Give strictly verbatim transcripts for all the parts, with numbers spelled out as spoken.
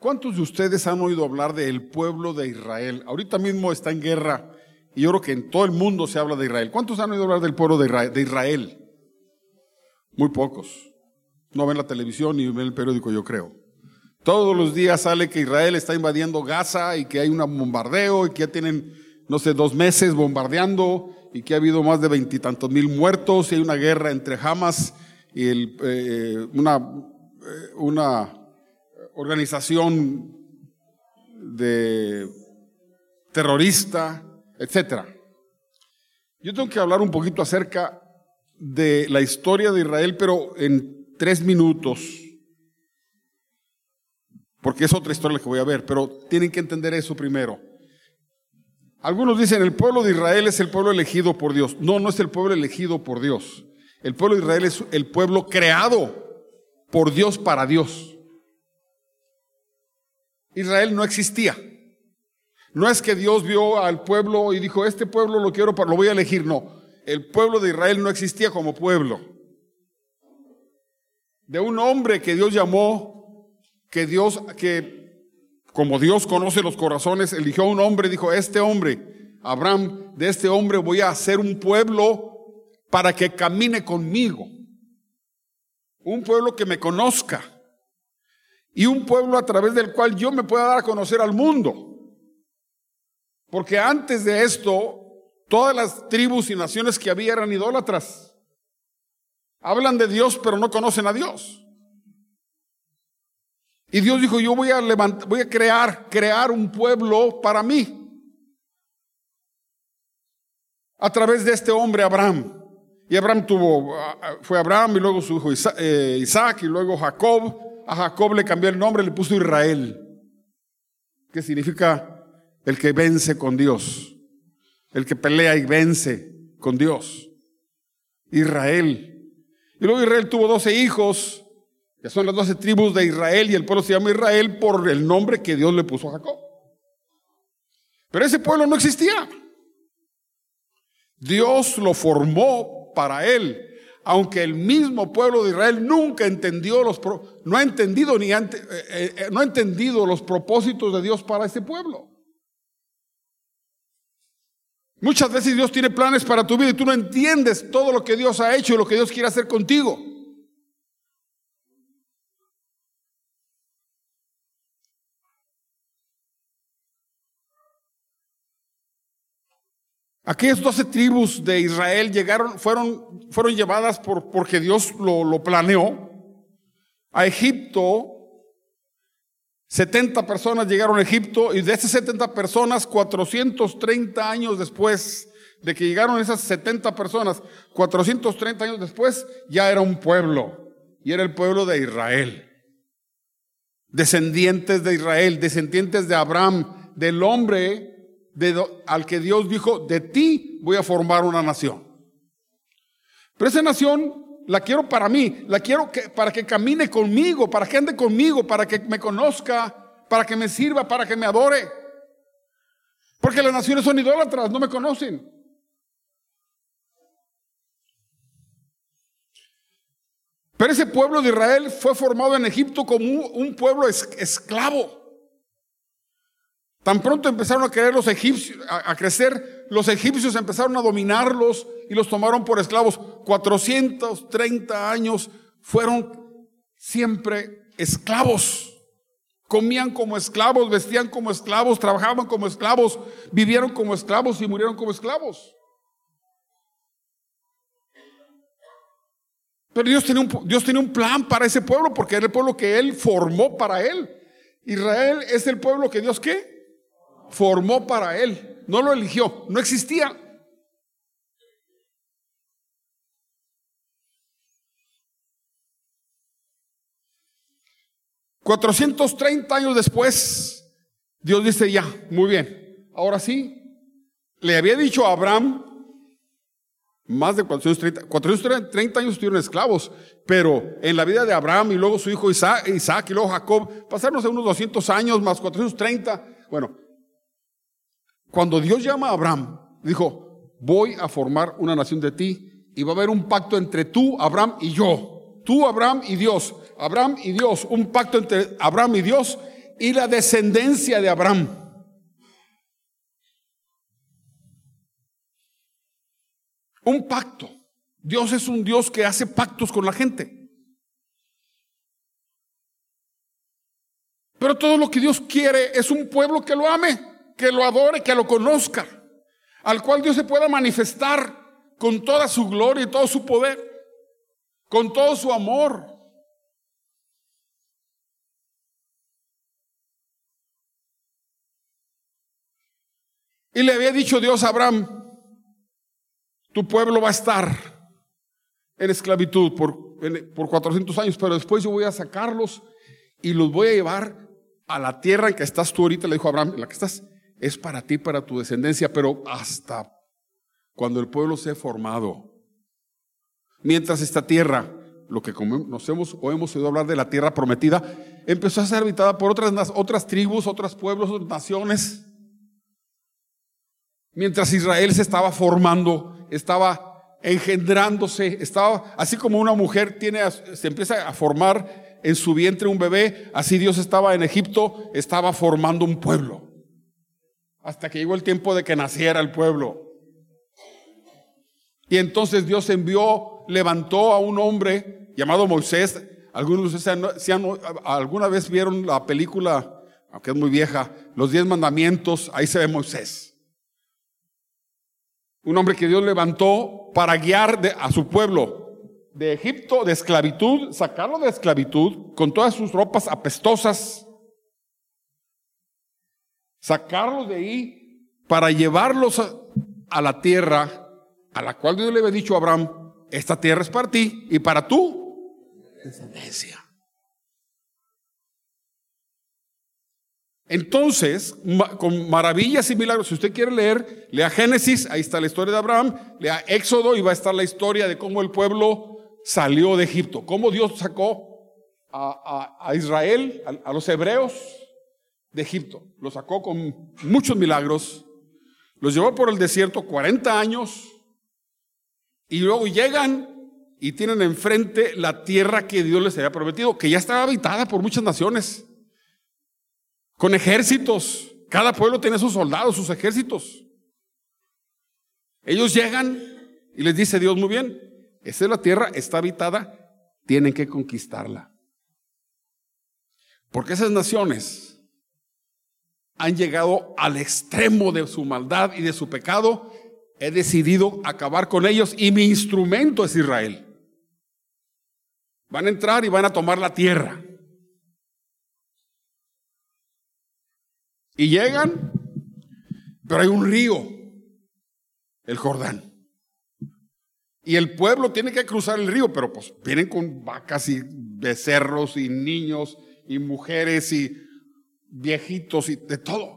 ¿Cuántos de ustedes han oído hablar del pueblo de Israel? Ahorita mismo está en guerra y yo creo que en todo el mundo se habla de Israel. ¿Cuántos han oído hablar del pueblo de Israel? De Israel? Muy pocos. No ven la televisión ni ven el periódico, yo creo. Todos los días sale que Israel está invadiendo Gaza y que hay un bombardeo y que ya tienen, no sé, dos meses bombardeando y que ha habido más de veintitantos mil muertos y hay una guerra entre Hamas y el, eh, una, eh, una organización de terrorista, etcétera. Yo tengo que hablar un poquito acerca de la historia de Israel, pero en tres minutos, porque es otra historia la que voy a ver, pero tienen que entender eso primero. Algunos dicen el pueblo de Israel es el pueblo elegido por Dios. No, no es el pueblo elegido por Dios. El pueblo de Israel es el pueblo creado por Dios para Dios. Israel no existía. No es que Dios vio al pueblo y dijo, este pueblo lo quiero, lo voy a elegir. No, el pueblo de Israel no existía como pueblo. De un hombre que Dios llamó, que Dios, que como Dios conoce los corazones, eligió a un hombre y dijo, este hombre, Abraham, de este hombre voy a hacer un pueblo para que camine conmigo. Un pueblo que me conozca. Y un pueblo a través del cual yo me pueda dar a conocer al mundo. Porque antes de esto, todas las tribus y naciones que había eran idólatras. Hablan de Dios, pero no conocen a Dios. Y Dios dijo, yo voy a levantar, voy a crear, crear un pueblo para mí. A través de este hombre Abraham. Y Abraham tuvo, fue Abraham y luego su hijo Isaac y luego Jacob. A Jacob le cambió el nombre, le puso Israel, que significa el que vence con Dios, el que pelea y vence con Dios. Israel. Y luego Israel tuvo doce hijos, que son las doce tribus de Israel, y el pueblo se llama Israel por el nombre que Dios le puso a Jacob. Pero ese pueblo no existía. Dios lo formó para él. Aunque el mismo pueblo de Israel nunca entendió los, no ha entendido ni ante, eh, eh, no ha entendido los propósitos de Dios para ese pueblo. Muchas veces Dios tiene planes para tu vida y tú no entiendes todo lo que Dios ha hecho y lo que Dios quiere hacer contigo. Aquellas doce tribus de Israel llegaron, fueron, fueron llevadas por, porque Dios lo, lo planeó a Egipto. setenta personas llegaron a Egipto y de esas setenta personas, cuatrocientos treinta años después de que llegaron esas setenta personas, cuatrocientos treinta años después, ya era un pueblo y era el pueblo de Israel. Descendientes de Israel, descendientes de Abraham, del hombre De do, al que Dios dijo, de ti voy a formar una nación. Pero esa nación la quiero para mí, la quiero que, para que camine conmigo, para que ande conmigo, para que me conozca, para que me sirva, para que me adore. Porque las naciones son idólatras, no me conocen. Pero ese pueblo de Israel fue formado en Egipto como un, un pueblo es, esclavo. Tan pronto empezaron a crecer los egipcios, a, a crecer, los egipcios empezaron a dominarlos y los tomaron por esclavos. cuatrocientos treinta años fueron siempre esclavos. Comían como esclavos, vestían como esclavos, trabajaban como esclavos, vivieron como esclavos y murieron como esclavos. Pero Dios tenía un, Dios tenía un plan para ese pueblo porque era el pueblo que Él formó para Él. Israel es el pueblo que Dios, ¿qué? Formó para él, no lo eligió, no existía. cuatrocientos treinta años después, Dios dice ya, muy bien, ahora sí, le había dicho a Abraham, más de cuatrocientos treinta, cuatrocientos treinta años estuvieron esclavos, pero en la vida de Abraham y luego su hijo Isaac, Isaac y luego Jacob, pasaron unos doscientos años más cuatrocientos treinta, bueno, cuando Dios llama a Abraham, dijo, voy a formar una nación de ti y va a haber un pacto entre tú, Abraham y yo. Tú, Abraham y Dios. Abraham y Dios. Un pacto entre Abraham y Dios y la descendencia de Abraham. Un pacto. Dios es un Dios que hace pactos con la gente. Pero todo lo que Dios quiere es un pueblo que lo ame, que lo adore, que lo conozca, al cual Dios se pueda manifestar con toda su gloria y todo su poder, con todo su amor. Y le había dicho Dios a Abraham: tu pueblo va a estar en esclavitud por, en, por cuatrocientos años, pero después yo voy a sacarlos y los voy a llevar a la tierra en que estás tú ahorita. Le dijo a Abraham: en la que estás es para ti, para tu descendencia, pero hasta cuando el pueblo sea formado. Mientras esta tierra, lo que conocemos o hemos oído hablar de la tierra prometida, empezó a ser habitada por otras, otras tribus, otros pueblos, otras naciones. Mientras Israel se estaba formando, estaba engendrándose, estaba así como una mujer tiene, se empieza a formar en su vientre un bebé, así Dios estaba en Egipto, estaba formando un pueblo, hasta que llegó el tiempo de que naciera el pueblo. Y entonces Dios envió, levantó a un hombre llamado Moisés. Algunos de ustedes si han, alguna vez vieron la película, aunque es muy vieja, Los Diez Mandamientos, ahí se ve Moisés. Un hombre que Dios levantó para guiar de, a su pueblo de Egipto, de esclavitud, sacarlo de esclavitud con todas sus ropas apestosas, sacarlos de ahí para llevarlos a, a la tierra a la cual Dios le había dicho a Abraham: esta tierra es para ti y para tu descendencia. Entonces, con maravillas y milagros, si usted quiere leer, lea Génesis, ahí está la historia de Abraham, lea Éxodo y va a estar la historia de cómo el pueblo salió de Egipto, cómo Dios sacó a, a, a Israel, a, a los hebreos de Egipto. Los sacó con muchos milagros, los llevó por el desierto cuarenta años y luego llegan y tienen enfrente la tierra que Dios les había prometido, que ya estaba habitada por muchas naciones, con ejércitos. Cada pueblo tiene sus soldados, sus ejércitos. Ellos llegan y les dice Dios: muy bien, esta es la tierra, está habitada, tienen que conquistarla. Porque esas naciones han llegado al extremo de su maldad y de su pecado. He decidido acabar con ellos y mi instrumento es Israel. Van a entrar y van a tomar la tierra. Y llegan, pero hay un río, el Jordán. Y el pueblo tiene que cruzar el río, pero pues vienen con vacas y becerros y niños y mujeres y viejitos y de todo.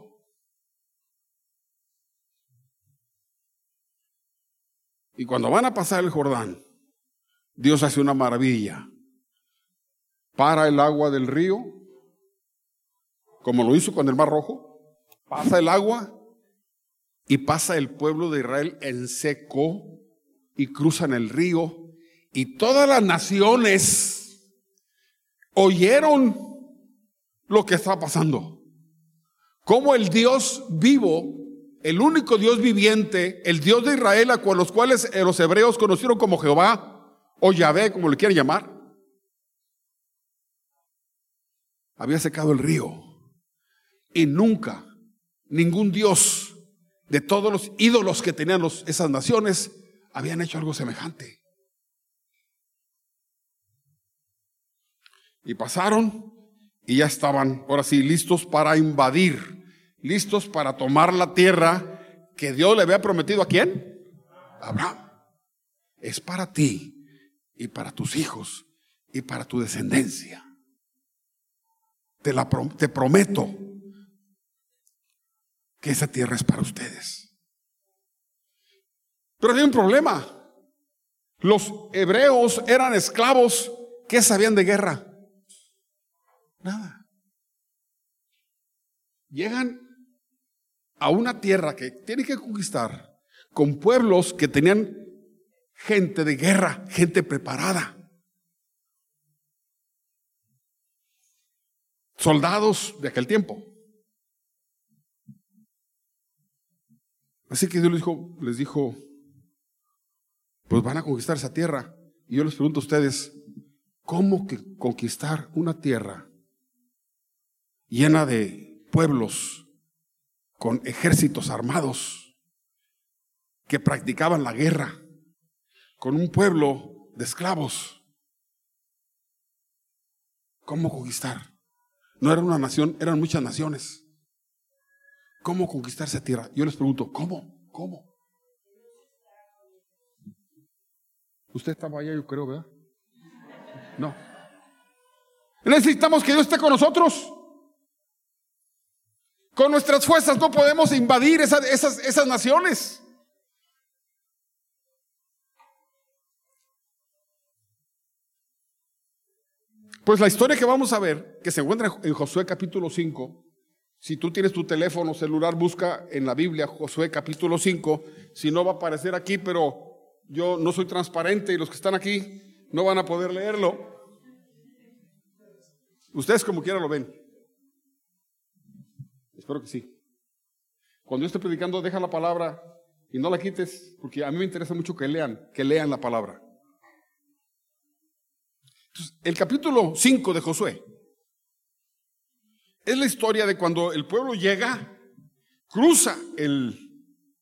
Y cuando van a pasar el Jordán, Dios hace una maravilla. Para el agua del río, como lo hizo con el Mar Rojo. Pasa el agua y pasa el pueblo de Israel en seco y cruzan el río, y todas las naciones oyeron lo que estaba pasando. Como el Dios vivo, el único Dios viviente, el Dios de Israel, a los cuales los hebreos conocieron como Jehová o Yahvé, como le quieran llamar, había secado el río. Y nunca ningún Dios de todos los ídolos que tenían los, esas naciones habían hecho algo semejante. Y pasaron y ya estaban ahora sí listos para invadir, listos para tomar la tierra que Dios le había prometido. ¿A quién? A Abraham. Es para ti y para tus hijos y para tu descendencia. Te, la, te prometo que esa tierra es para ustedes. Pero hay un problema. Los hebreos eran esclavos. ¿Qué sabían de guerra? Nada. Llegan a una tierra que tienen que conquistar, con pueblos que tenían gente de guerra, gente preparada. soldados de aquel tiempo. Así que Dios les dijo, les dijo, pues van a conquistar esa tierra. Y yo les pregunto a ustedes, ¿cómo que conquistar una tierra llena de pueblos con ejércitos armados que practicaban la guerra, con un pueblo de esclavos? ¿Cómo conquistar? No era una nación, eran muchas naciones. ¿Cómo conquistar esa tierra? Yo les pregunto, ¿cómo? ¿Cómo? Usted estaba allá, yo creo, ¿verdad? No. Necesitamos que Dios esté con nosotros. Con nuestras fuerzas no podemos invadir esas, esas, esas naciones. Pues la historia que vamos a ver, que se encuentra en Josué capítulo cinco, si tú tienes tu teléfono celular, busca en la Biblia Josué capítulo cinco, si no va a aparecer aquí, pero yo no soy transparente y los que están aquí no van a poder leerlo. Ustedes como quiera lo ven. Espero que sí. Cuando yo esté predicando, deja la palabra y no la quites, porque a mí me interesa mucho que lean, que lean la palabra. Entonces, el capítulo cinco de Josué es la historia de cuando el pueblo llega, cruza el,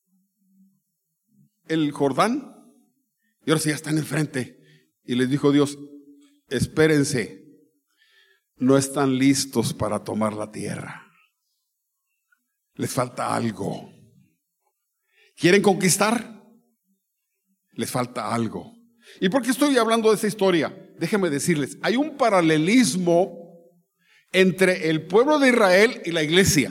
el Jordán, y ahora sí ya están enfrente. Y les dijo Dios, espérense, no están listos para tomar la tierra. Les falta algo. ¿Quieren conquistar? Les falta algo. ¿Y por qué estoy hablando de esa historia? Déjenme decirles, hay un paralelismo entre el pueblo de Israel y la iglesia.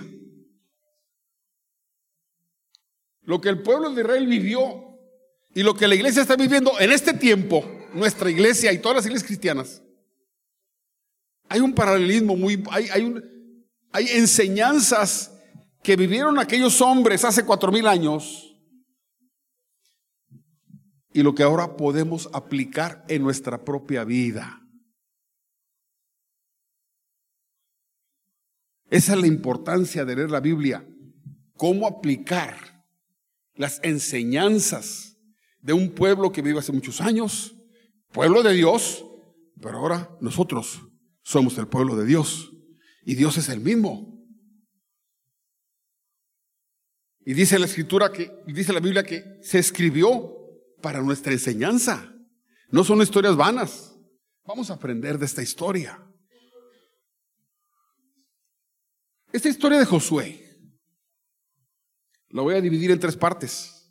Lo que el pueblo de Israel vivió y lo que la iglesia está viviendo en este tiempo, nuestra iglesia y todas las iglesias cristianas, hay un paralelismo muy, hay, hay, un, hay enseñanzas que vivieron aquellos hombres hace cuatro mil años y lo que ahora podemos aplicar en nuestra propia vida. Esa es la importancia de leer la Biblia. Cómo aplicar las enseñanzas de un pueblo que vive hace muchos años, pueblo de Dios, pero ahora nosotros somos el pueblo de Dios y Dios es el mismo. Y dice la escritura que, dice la Biblia que se escribió para nuestra enseñanza. No son historias vanas. Vamos a aprender de esta historia. Esta historia de Josué la voy a dividir en tres partes.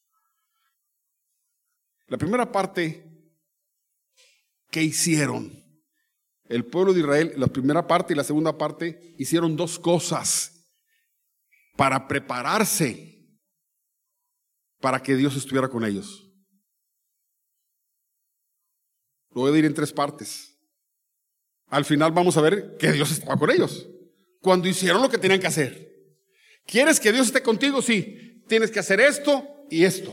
La primera parte, ¿qué hicieron? El pueblo de Israel, la primera parte y la segunda parte, hicieron dos cosas para prepararse para que Dios estuviera con ellos. Lo voy a dividir en tres partes. Al final vamos a ver que Dios estaba con ellos cuando hicieron lo que tenían que hacer. ¿Quieres que Dios esté contigo? Sí. Tienes que hacer esto y esto.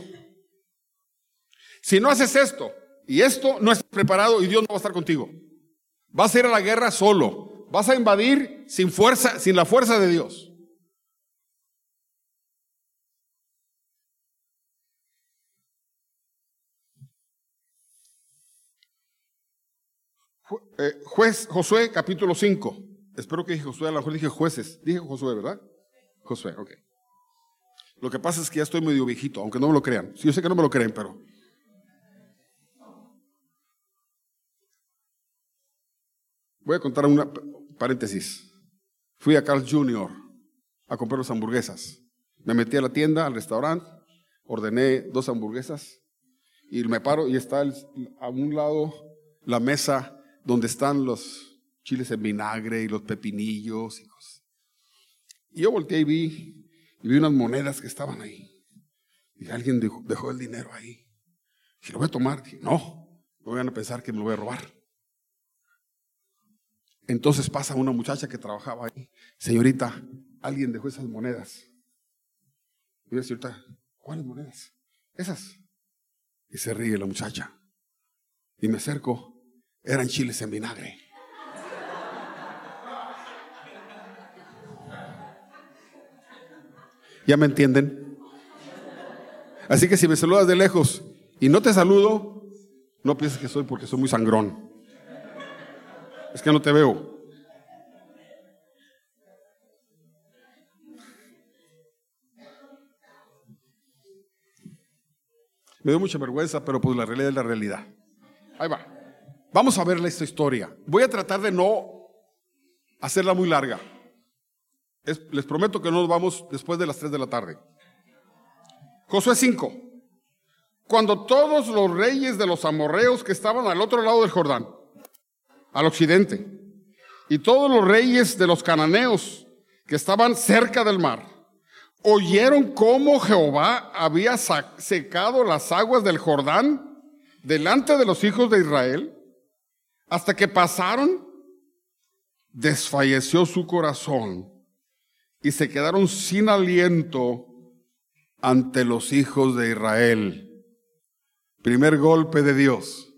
Si no haces esto y esto, no estás preparado y Dios no va a estar contigo. Vas a ir a la guerra solo. Vas a invadir sin fuerza, sin la fuerza de Dios. Juez, Josué capítulo cinco. Espero que dije Josué, a lo mejor dije jueces. Dije Josué, ¿verdad? Josué, ok. Lo que pasa es que ya estoy medio viejito, aunque no me lo crean. Sí, yo sé que no me lo creen, pero voy a contar una paréntesis. Fui a Carl junior a comprar las hamburguesas. Me metí a la tienda, al restaurante, ordené dos hamburguesas y me paro y está el, a un lado la mesa donde están los chiles en vinagre y los pepinillos y cosas. Y yo volteé y vi, y vi unas monedas que estaban ahí. Y alguien dejó, dejó el dinero ahí. Y lo voy a tomar. Dije, no, no vayan a pensar que me lo voy a robar. Entonces pasa una muchacha que trabajaba ahí. Señorita, alguien dejó esas monedas. Y yo, señorita, ¿cuáles monedas? Esas. Y se ríe la muchacha. Y me acerco. Eran chiles en vinagre. ¿Ya me entienden? Así que si me saludas de lejos y no te saludo, no pienses que soy porque soy muy sangrón. Es que no te veo. Me dio mucha vergüenza, pero pues la realidad es la realidad. Ahí va. Vamos a ver esta historia. Voy a tratar de no hacerla muy larga. Es, les prometo que no nos vamos después de las tres de la tarde. Josué cinco. Cuando todos los reyes de los amorreos que estaban al otro lado del Jordán, al occidente, y todos los reyes de los cananeos que estaban cerca del mar, oyeron cómo Jehová había secado las aguas del Jordán delante de los hijos de Israel, hasta que pasaron, desfalleció su corazón y se quedaron sin aliento ante los hijos de Israel. Primer golpe de Dios.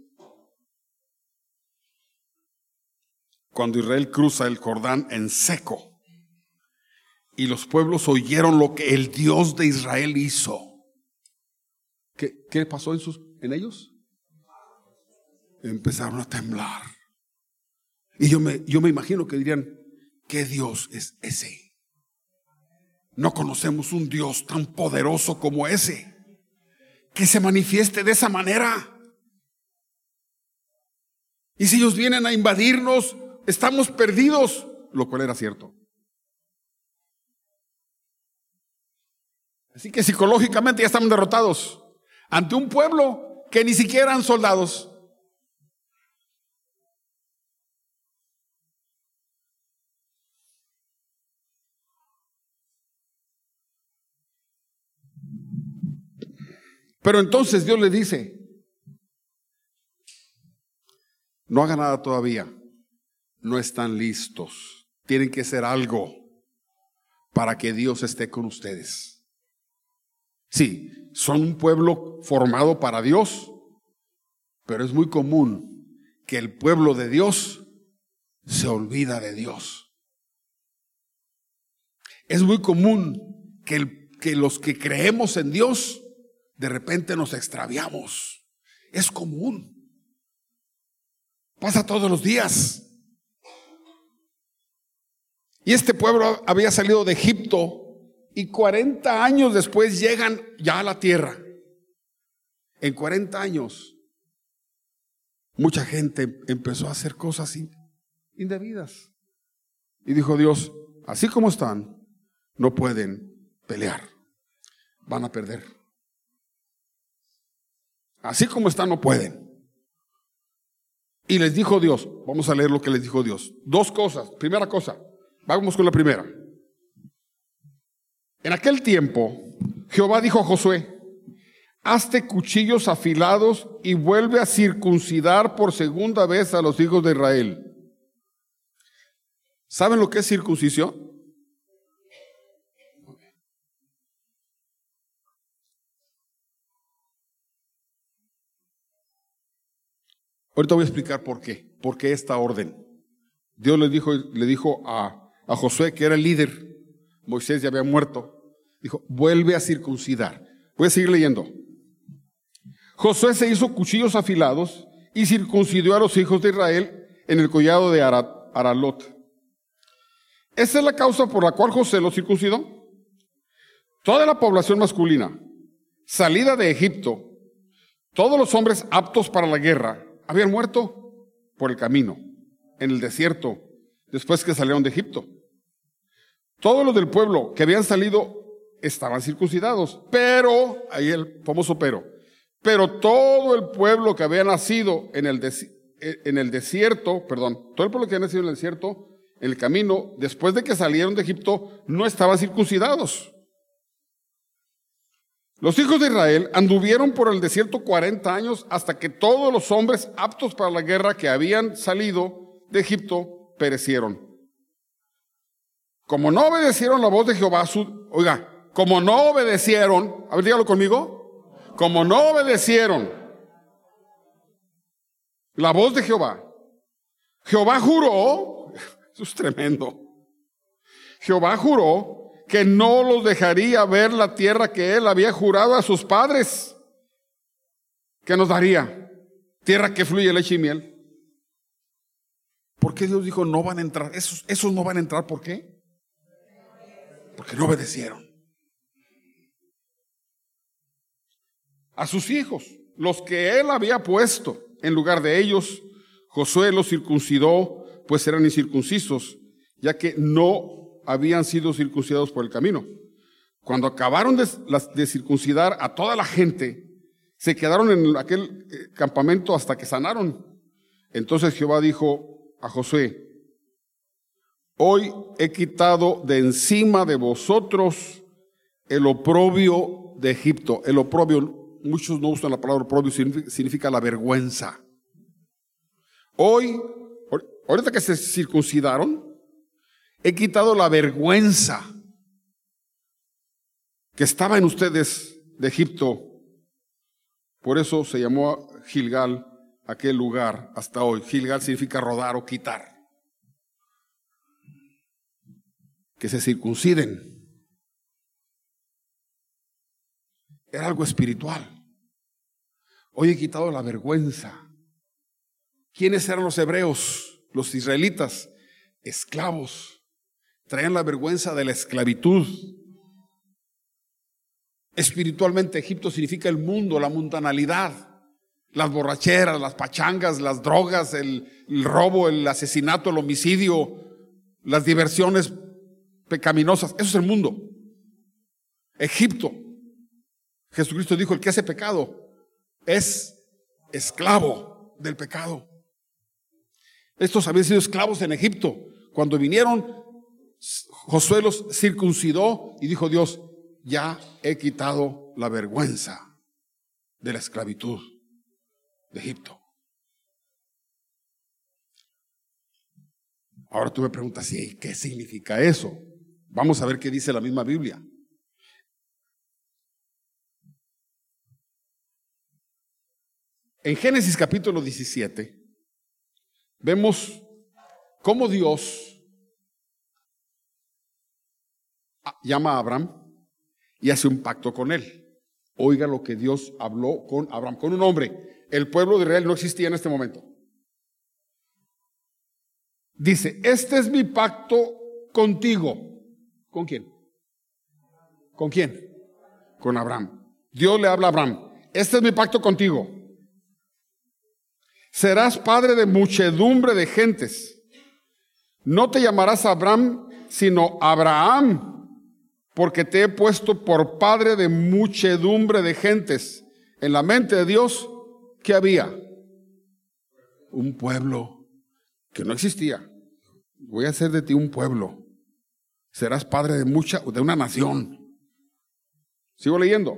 Cuando Israel cruza el Jordán en seco y los pueblos oyeron lo que el Dios de Israel hizo. ¿Qué, qué pasó en, sus, en ellos? Empezaron a temblar. Y yo me, yo me imagino que dirían, ¿qué Dios es ese? No conocemos un Dios tan poderoso como ese, que se manifieste de esa manera. Y si ellos vienen a invadirnos, estamos perdidos, lo cual era cierto. Así que psicológicamente ya estamos derrotados ante un pueblo que ni siquiera eran soldados. Pero entonces Dios le dice, no hagan nada todavía, no están listos, tienen que hacer algo para que Dios esté con ustedes. Sí, son un pueblo formado para Dios, pero es muy común que el pueblo de Dios se olvida de Dios. Es muy común que, el, que los que creemos en Dios de repente nos extraviamos. Es común. Pasa todos los días. Y este pueblo había salido de Egipto y cuarenta años después llegan ya a la tierra. En cuarenta años, mucha gente empezó a hacer cosas indebidas. Y dijo Dios, así como están, no pueden pelear. Van a perder. Así como están, no pueden. Y les dijo Dios, vamos a leer lo que les dijo Dios. Dos cosas. Primera cosa, vamos con la primera. En aquel tiempo, Jehová dijo a Josué, hazte cuchillos afilados y vuelve a circuncidar por segunda vez a los hijos de Israel. ¿Saben lo que es circuncisión? Ahorita voy a explicar por qué. ¿Por qué esta orden? Dios le dijo, le dijo a, a Josué, que era el líder. Moisés ya había muerto. Dijo, vuelve a circuncidar. Voy a seguir leyendo. Josué se hizo cuchillos afilados y circuncidió a los hijos de Israel en el collado de Aralot. Esa es la causa por la cual Josué los circuncidó. Toda la población masculina, salida de Egipto, todos los hombres aptos para la guerra, habían muerto por el camino, en el desierto, después que salieron de Egipto. Todos los del pueblo que habían salido estaban circuncidados, pero, ahí el famoso pero, pero todo el pueblo que había nacido en el, des, en el desierto, perdón, todo el pueblo que había nacido en el desierto, en el camino, después de que salieron de Egipto, no estaban circuncidados. Los hijos de Israel anduvieron por el desierto cuarenta años hasta que todos los hombres aptos para la guerra que habían salido de Egipto perecieron. Como no obedecieron la voz de Jehová, su, oiga, como no obedecieron, a ver, dígalo conmigo, como no obedecieron la voz de Jehová, Jehová juró, eso es tremendo, Jehová juró que no los dejaría ver la tierra que él había jurado a sus padres, que nos daría, tierra que fluye leche y miel. ¿Por qué Dios dijo no van a entrar? Esos, esos no van a entrar, ¿por qué? Porque no obedecieron. A sus hijos, los que él había puesto en lugar de ellos, Josué los circuncidó, pues eran incircuncisos, ya que no habían sido circuncidados por el camino. Cuando acabaron de, de circuncidar a toda la gente, se quedaron en aquel campamento hasta que sanaron. Entonces Jehová dijo a Josué: hoy he quitado de encima de vosotros el oprobio de Egipto. El oprobio, muchos no usan la palabra oprobio, significa, significa la vergüenza. Hoy, ahorita que se circuncidaron, he quitado la vergüenza que estaba en ustedes de Egipto. Por eso se llamó Gilgal aquel lugar hasta hoy. Gilgal significa rodar o quitar. Que se circunciden. Era algo espiritual. Hoy he quitado la vergüenza. ¿Quiénes eran los hebreos? Los israelitas, esclavos. Traían la vergüenza de la esclavitud. Espiritualmente, Egipto significa el mundo, la mundanalidad. Las borracheras, las pachangas, las drogas, el, el robo, el asesinato, el homicidio, las diversiones pecaminosas. Eso es el mundo. Egipto. Jesucristo dijo: el que hace pecado es esclavo del pecado. Estos habían sido esclavos en Egipto. Cuando vinieron, Josué los circuncidó y dijo Dios: ya he quitado la vergüenza de la esclavitud de Egipto. Ahora tú me preguntas, ¿sí? ¿Qué significa eso? Vamos a ver qué dice la misma Biblia. En Génesis capítulo diecisiete vemos cómo Dios llama a Abraham y hace un pacto con él. Oiga lo que Dios habló con Abraham, con un hombre. El pueblo de Israel no existía en este momento. Dice: este es mi pacto contigo. ¿Con quién? ¿Con quién? Con Abraham. Dios le habla a Abraham: este es mi pacto contigo. Serás padre de muchedumbre de gentes. No te llamarás Abraham, sino Abraham, porque te he puesto por padre de muchedumbre de gentes. En la mente de Dios, ¿qué había? Un pueblo que no existía. Voy a hacer de ti un pueblo. Serás padre de mucha, de una nación. Sigo leyendo.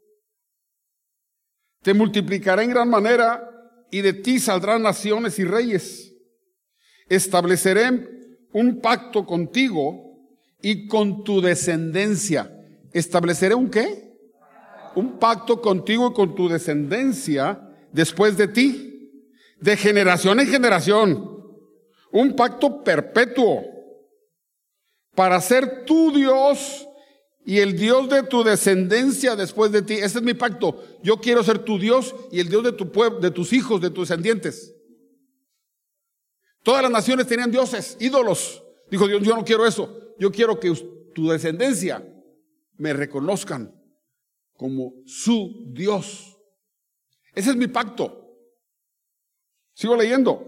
Te multiplicaré en gran manera, y de ti saldrán naciones y reyes. Estableceré un pacto contigo y con tu descendencia. ¿Estableceré un qué? Un pacto contigo y con tu descendencia después de ti, de generación en generación. Un pacto perpetuo para ser tu Dios y el Dios de tu descendencia después de ti. Ese es mi pacto. Yo quiero ser tu Dios y el Dios de tu pueblo, de tus hijos, de tus descendientes. Todas las naciones tenían dioses, ídolos. Dijo Dios: yo no quiero eso. Yo quiero que tu descendencia me reconozcan como su Dios. Ese es mi pacto. Sigo leyendo.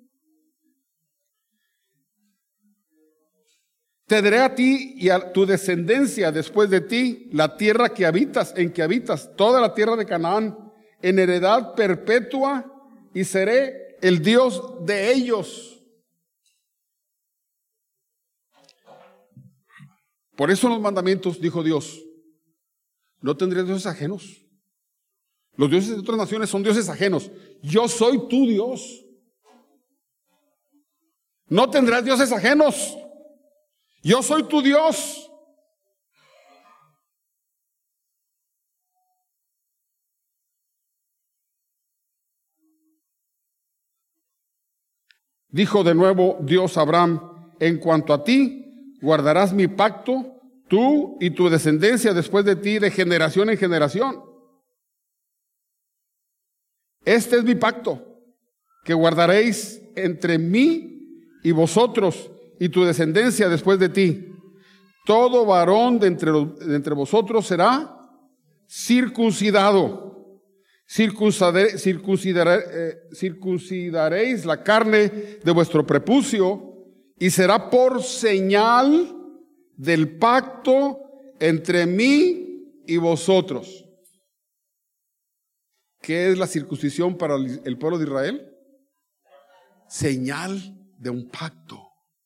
Te daré a ti y a tu descendencia después de ti la tierra que habitas, en que habitas, toda la tierra de Canaán, en heredad perpetua, y seré el Dios de ellos. Por eso en los mandamientos dijo Dios: no tendré dioses ajenos. Los dioses de otras naciones son dioses ajenos. Yo soy tu Dios. No tendrás dioses ajenos. Yo soy tu Dios. Dijo de nuevo Dios a Abraham: en cuanto a ti, guardarás mi pacto, tú y tu descendencia después de ti, de generación en generación. Este es mi pacto, que guardaréis entre mí y vosotros y tu descendencia después de ti. Todo varón de entre, de entre vosotros será circuncidado. Circuncidare, circuncidare, eh, circuncidaréis la carne de vuestro prepucio y será por señal del pacto entre mí y vosotros. ¿Qué es la circuncisión para el pueblo de Israel? Señal de un pacto.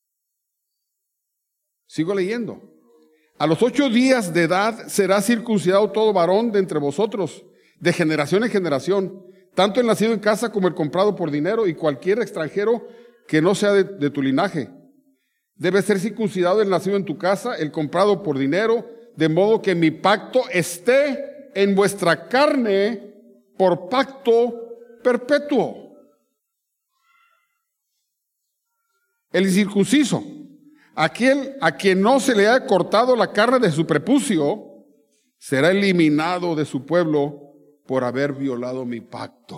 Sigo leyendo. A los ocho días de edad será circuncidado todo varón de entre vosotros, de generación en generación, tanto el nacido en casa como el comprado por dinero, y cualquier extranjero que no sea de, de tu linaje. Debe ser circuncidado el nacido en tu casa, el comprado por dinero, de modo que mi pacto esté en vuestra carne por pacto perpetuo. El incircunciso, aquel a quien no se le ha cortado la carne de su prepucio, será eliminado de su pueblo por haber violado mi pacto.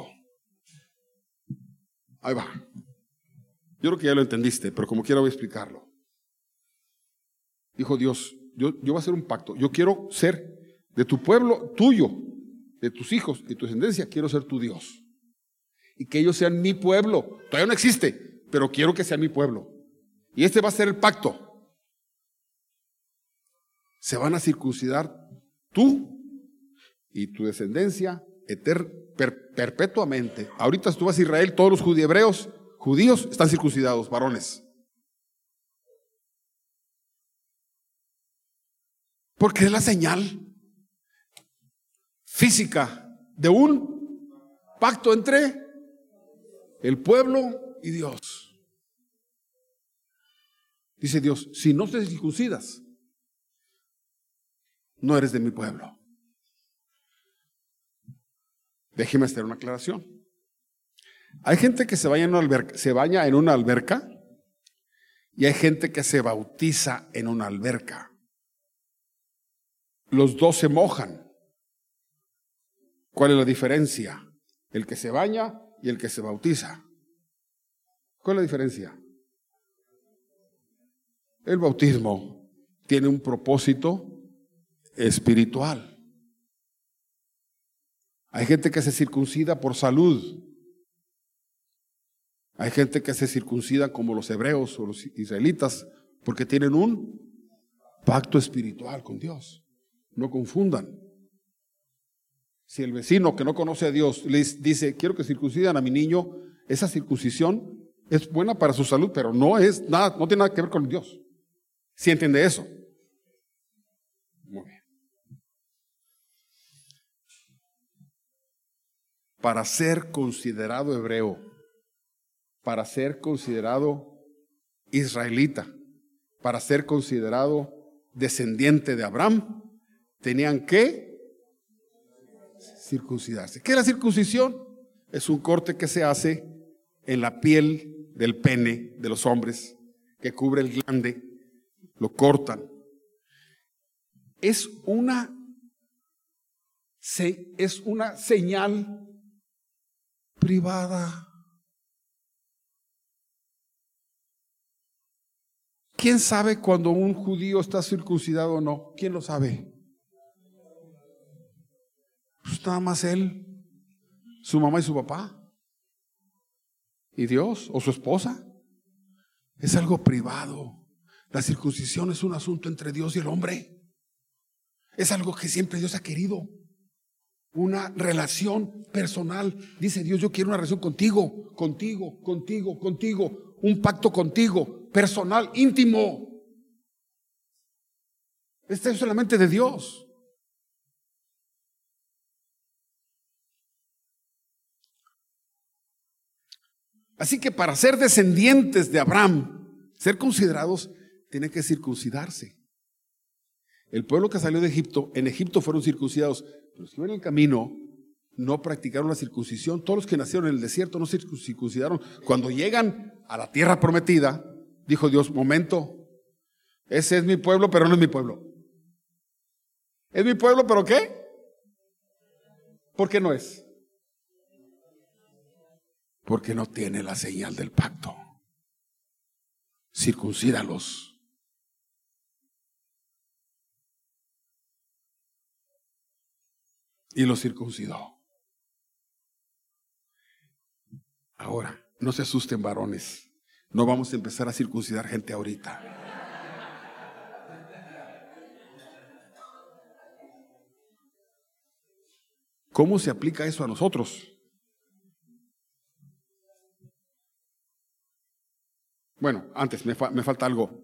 Ahí va. Yo creo que ya lo entendiste, pero como quiera voy a explicarlo. Dijo Dios, yo, yo voy a hacer un pacto. Yo quiero ser de tu pueblo, tuyo, de tus hijos y tu descendencia, quiero ser tu Dios. Y que ellos sean mi pueblo. Todavía no existe, pero quiero que sea mi pueblo. Y este va a ser el pacto. Se van a circuncidar tú y tu descendencia eter, per, perpetuamente. Ahorita tú vas a Israel, todos los judíos, judíos están circuncidados, varones. Porque es la señal física de un pacto entre el pueblo y Dios. Dice Dios, si no te circuncidas, no eres de mi pueblo. Déjeme hacer una aclaración. Hay gente que se baña en una alberca, se baña en una alberca y hay gente que se bautiza en una alberca. Los dos se mojan. ¿Cuál es la diferencia? El que se baña y el que se bautiza. ¿Cuál es la diferencia? El bautismo tiene un propósito espiritual. Hay gente que se circuncida por salud. Hay gente que se circuncida como los hebreos o los israelitas porque tienen un pacto espiritual con Dios. No confundan. Si el vecino que no conoce a Dios les dice, quiero que circuncidan a mi niño, esa circuncisión es buena para su salud, pero no es nada, no tiene nada que ver con Dios. ¿Sí entiende eso? Muy bien. Para ser considerado hebreo, para ser considerado israelita, para ser considerado descendiente de Abraham, tenían que circuncidarse. ¿Qué es la circuncisión? Es un corte que se hace en la piel del pene de los hombres, que cubre el glande, lo cortan. Es una, es una señal privada. ¿Quién sabe cuando un judío está circuncidado o no? ¿Quién lo sabe? Pues nada más él, su mamá y su papá, y Dios o su esposa. Es algo privado. La circuncisión es un asunto entre Dios y el hombre. Es algo que siempre Dios ha querido. Una relación personal. Dice Dios, yo quiero una relación contigo, contigo, contigo, contigo. Un pacto contigo, personal, íntimo. Este es solamente de Dios. Así que para ser descendientes de Abraham, ser considerados, tienen que circuncidarse. El pueblo que salió de Egipto, en Egipto fueron circuncidados, pero los que iban en el camino no practicaron la circuncisión. Todos los que nacieron en el desierto no se circuncidaron. Cuando llegan a la tierra prometida, dijo Dios, momento, ese es mi pueblo, pero no es mi pueblo. Es mi pueblo, ¿pero qué? ¿Por qué no es? Porque no tiene la señal del pacto. Circuncídalos. Y los circuncidó. Ahora, no se asusten, varones. No vamos a empezar a circuncidar gente ahorita. ¿Cómo se aplica eso a nosotros? Bueno, antes me, fa- me falta algo.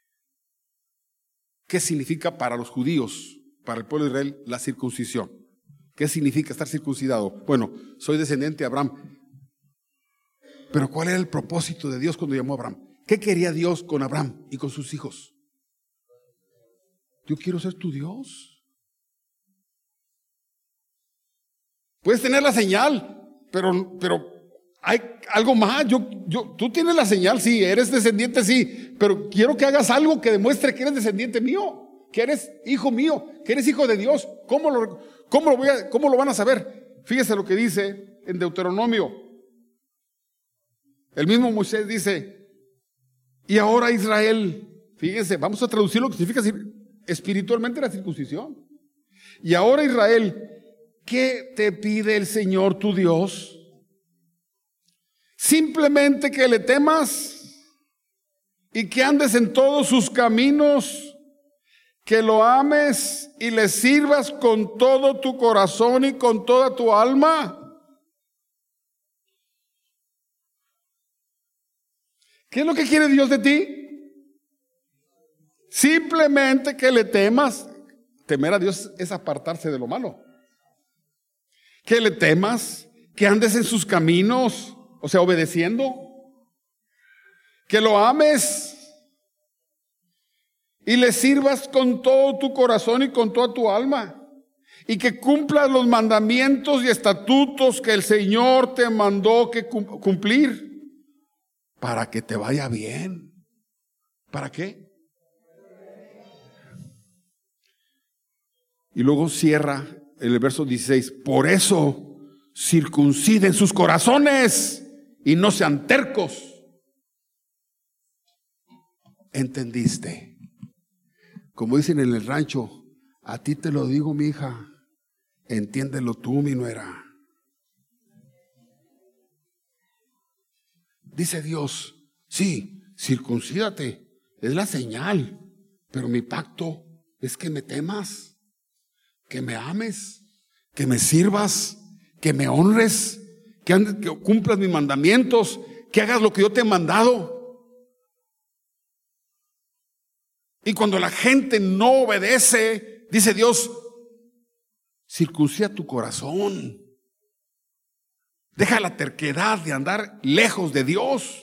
¿Qué significa para los judíos, para el pueblo de Israel, la circuncisión? ¿Qué significa estar circuncidado? Bueno, soy descendiente de Abraham. Pero ¿cuál era el propósito de Dios cuando llamó a Abraham? ¿Qué quería Dios con Abraham y con sus hijos? Yo quiero ser tu Dios. Puedes tener la señal, pero, pero hay algo más. Yo, yo, tú tienes la señal, sí, eres descendiente, sí, pero quiero que hagas algo que demuestre que eres descendiente mío, que eres hijo mío, que eres hijo de Dios. ¿Cómo lo, cómo lo, voy a, cómo lo van a saber? Fíjese lo que dice en Deuteronomio. El mismo Moisés dice, y ahora Israel, fíjense, vamos a traducir lo que significa espiritualmente la circuncisión. Y ahora Israel, ¿qué te pide el Señor tu Dios? Simplemente que le temas y que andes en todos sus caminos, que lo ames y le sirvas con todo tu corazón y con toda tu alma. ¿Qué es lo que quiere Dios de ti? Simplemente que le temas. Temer a Dios es apartarse de lo malo. Que le temas, que andes en sus caminos, o sea, obedeciendo, que lo ames y le sirvas con todo tu corazón y con toda tu alma, y que cumplas los mandamientos y estatutos que el Señor te mandó que cumplir, para que te vaya bien. ¿Para qué? Y luego cierra en el verso dieciséis, por eso circunciden sus corazones y no sean tercos. ¿Entendiste? Como dicen en el rancho, a ti te lo digo, mi hija, entiéndelo tú, mi nuera. Dice Dios, sí, circuncídate, es la señal, pero mi pacto es que me temas, que me ames, que me sirvas, que me honres, que, andes, que cumplas mis mandamientos, que hagas lo que yo te he mandado. Y cuando la gente no obedece, dice Dios, circuncida tu corazón. Deja la terquedad de andar lejos de Dios.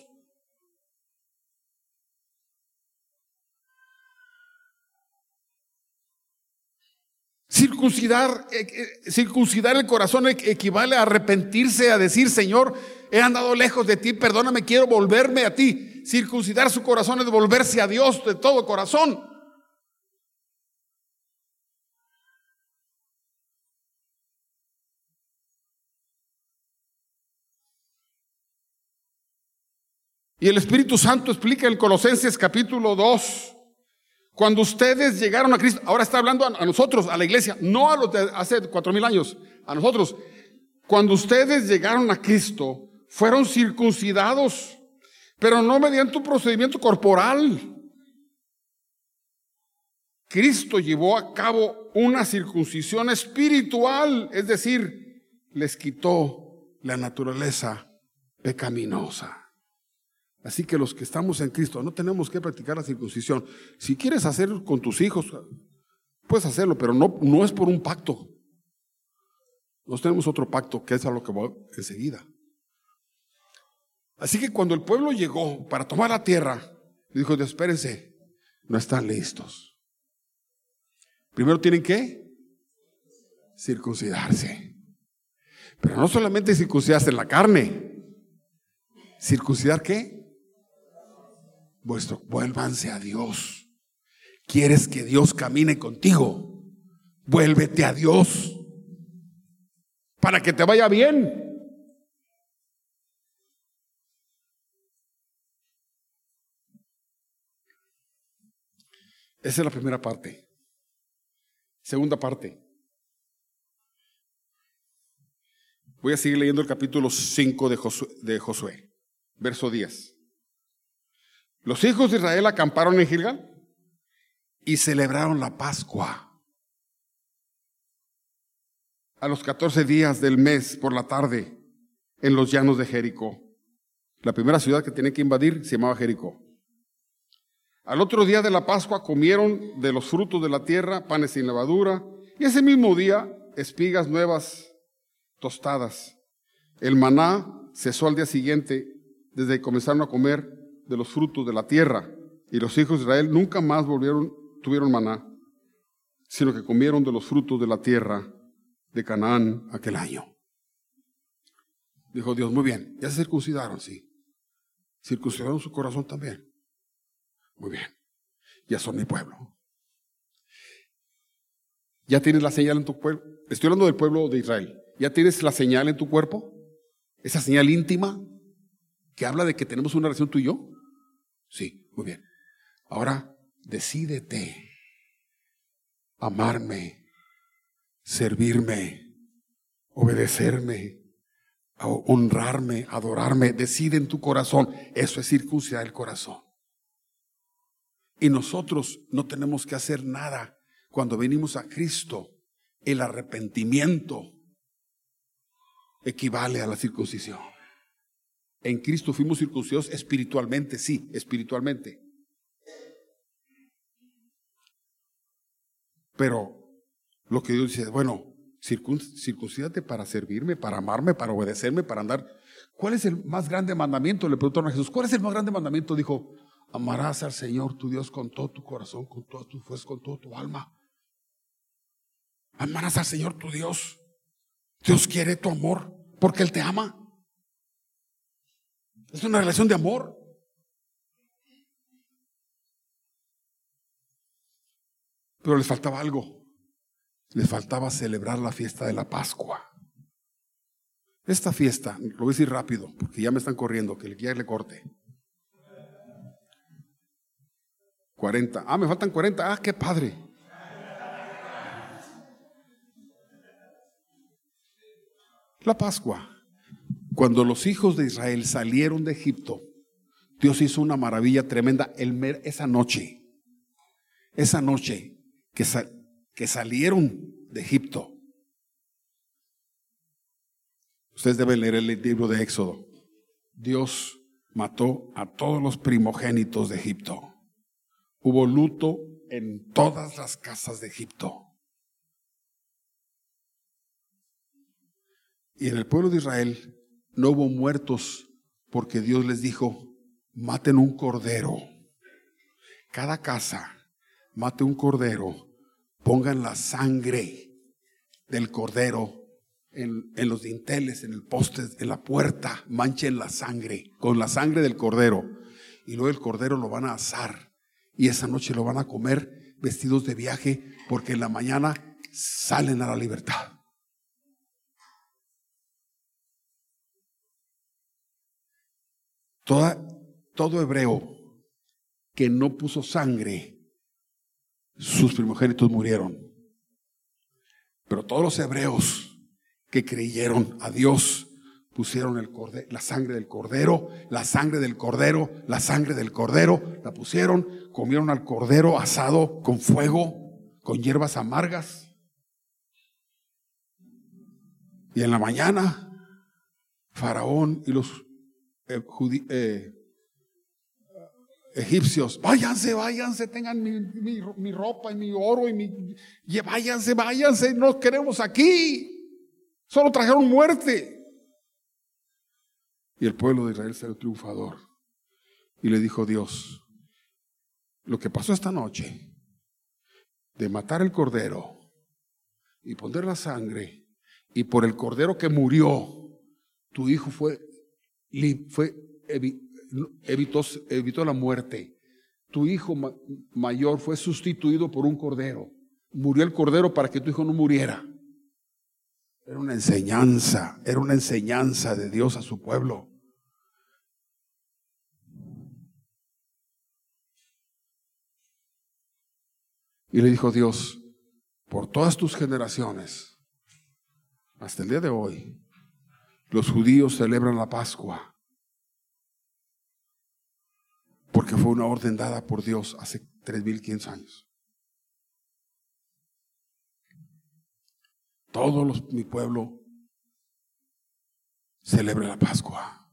Circuncidar, eh, circuncidar el corazón equivale a arrepentirse, a decir, Señor, he andado lejos de ti, perdóname, quiero volverme a ti. Circuncidar su corazón es volverse a Dios de todo corazón. Y el Espíritu Santo explica en Colosenses capítulo dos, cuando ustedes llegaron a Cristo, ahora está hablando a nosotros, a la iglesia, no a los de hace cuatro mil años, a nosotros. Cuando ustedes llegaron a Cristo, fueron circuncidados, pero no mediante un procedimiento corporal. Cristo llevó a cabo una circuncisión espiritual, es decir, les quitó la naturaleza pecaminosa. Así que los que estamos en Cristo no tenemos que practicar la circuncisión. Si quieres hacerlo con tus hijos, puedes hacerlo, pero no, no es por un pacto. Nos tenemos otro pacto que es a lo que voy enseguida. Así que cuando el pueblo llegó para tomar la tierra, dijo, espérense, no están listos. Primero tienen que circuncidarse. Pero no solamente circuncidarse en la carne. ¿Circuncidar qué? Vuestro, vuélvanse a Dios. ¿Quieres que Dios camine contigo? Vuélvete a Dios para que te vaya bien. Esa es la primera parte. Segunda parte. Voy a seguir leyendo el capítulo cinco de Josué, de Josué, verso diez. Los hijos de Israel acamparon en Gilgal y celebraron la Pascua. A los catorce días del mes por la tarde, en los llanos de Jericó. La primera ciudad que tenían que invadir se llamaba Jericó. Al otro día de la Pascua comieron de los frutos de la tierra, panes sin levadura, y ese mismo día espigas nuevas tostadas. El maná cesó al día siguiente, desde que comenzaron a comer de los frutos de la tierra, y los hijos de Israel nunca más volvieron, tuvieron maná, sino que comieron de los frutos de la tierra de Canaán aquel año. Dijo Dios, muy bien, ya se circuncidaron, sí. Circuncidaron su corazón también. Muy bien, ya son mi pueblo. Ya tienes la señal en tu pueblo. Estoy hablando del pueblo de Israel. Ya tienes la señal en tu cuerpo. Esa señal íntima que habla de que tenemos una relación tú y yo. Sí, muy bien. Ahora decídete amarme, servirme, obedecerme, honrarme, adorarme. Decide en tu corazón. Eso es circuncidar el corazón. Y nosotros no tenemos que hacer nada cuando venimos a Cristo. El arrepentimiento equivale a la circuncisión. En Cristo fuimos circuncidados espiritualmente, sí, espiritualmente. Pero lo que Dios dice, bueno, circuncídate para servirme, para amarme, para obedecerme, para andar. ¿Cuál es el más grande mandamiento? Le preguntaron a Jesús, ¿cuál es el más grande mandamiento? Dijo, amarás al Señor tu Dios con todo tu corazón, con todas tus fuerzas, con toda tu alma. Amarás al Señor tu Dios. Dios quiere tu amor porque Él te ama. Es una relación de amor. Pero les faltaba algo. Les faltaba celebrar la fiesta de la Pascua. Esta fiesta, lo voy a decir rápido porque ya me están corriendo, que ya le corte. cuarenta. Ah, me faltan cuarenta. Ah, qué padre. La Pascua. Cuando los hijos de Israel salieron de Egipto, Dios hizo una maravilla tremenda el, esa noche. Esa noche que, sal, que salieron de Egipto. Ustedes deben leer el libro de Éxodo. Dios mató a todos los primogénitos de Egipto. Hubo luto en todas las casas de Egipto. Y en el pueblo de Israel no hubo muertos porque Dios les dijo, maten un cordero. Cada casa mate un cordero, pongan la sangre del cordero en, en los dinteles, en el poste, en la puerta, manchen la sangre con la sangre del cordero. Y luego el cordero lo van a asar. Y esa noche lo van a comer vestidos de viaje porque en la mañana salen a la libertad. Toda, todo hebreo que no puso sangre, sus primogénitos murieron. Pero todos los hebreos que creyeron a Dios pusieron el cordero, la sangre del cordero, la sangre del cordero, la sangre del cordero, la pusieron, comieron al cordero asado con fuego, con hierbas amargas. Y en la mañana, Faraón y los eh, judí, eh, egipcios, váyanse, váyanse, tengan mi, mi, mi ropa y mi oro y mi, y váyanse, váyanse, no queremos aquí, solo trajeron muerte. Y el pueblo de Israel salió triunfador. Y le dijo Dios, lo que pasó esta noche, de matar el cordero y poner la sangre, y por el cordero que murió, tu hijo fue, fue evitó, evitó la muerte. Tu hijo ma, mayor fue sustituido por un cordero. murió el cordero para que tu hijo no muriera. Era una enseñanza, era una enseñanza de Dios a su pueblo. Y le dijo Dios, por todas tus generaciones, hasta el día de hoy, los judíos celebran la Pascua, porque fue una orden dada por Dios hace tres mil quinientos años. Todos los, mi pueblo celebra la Pascua,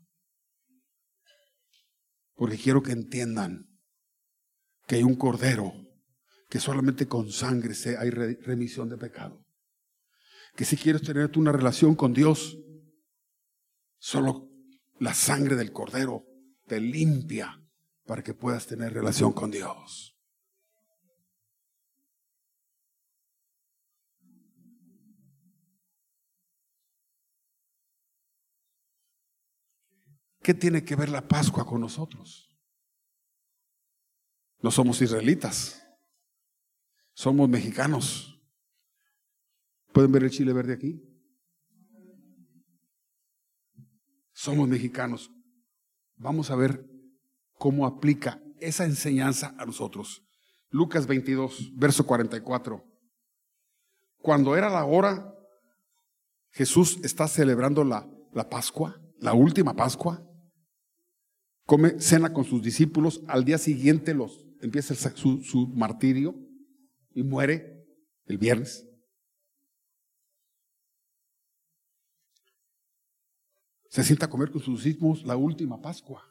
porque quiero que entiendan que hay un cordero, que solamente con sangre se hay re, remisión de pecado. Que si quieres tener tú una relación con Dios, solo la sangre del cordero te limpia para que puedas tener relación con Dios. ¿Qué tiene que ver la Pascua con nosotros? No somos israelitas. Somos mexicanos. ¿Pueden ver el chile verde aquí? Somos mexicanos. Vamos a ver cómo aplica esa enseñanza a nosotros. Lucas veintidós, verso cuarenta y cuatro. Cuando era la hora, Jesús está celebrando la, la Pascua, la última Pascua. Come, cena con sus discípulos. Al día siguiente los, empieza el, su, su martirio. Y muere el viernes. Se sienta a comer con sus discípulos la última Pascua.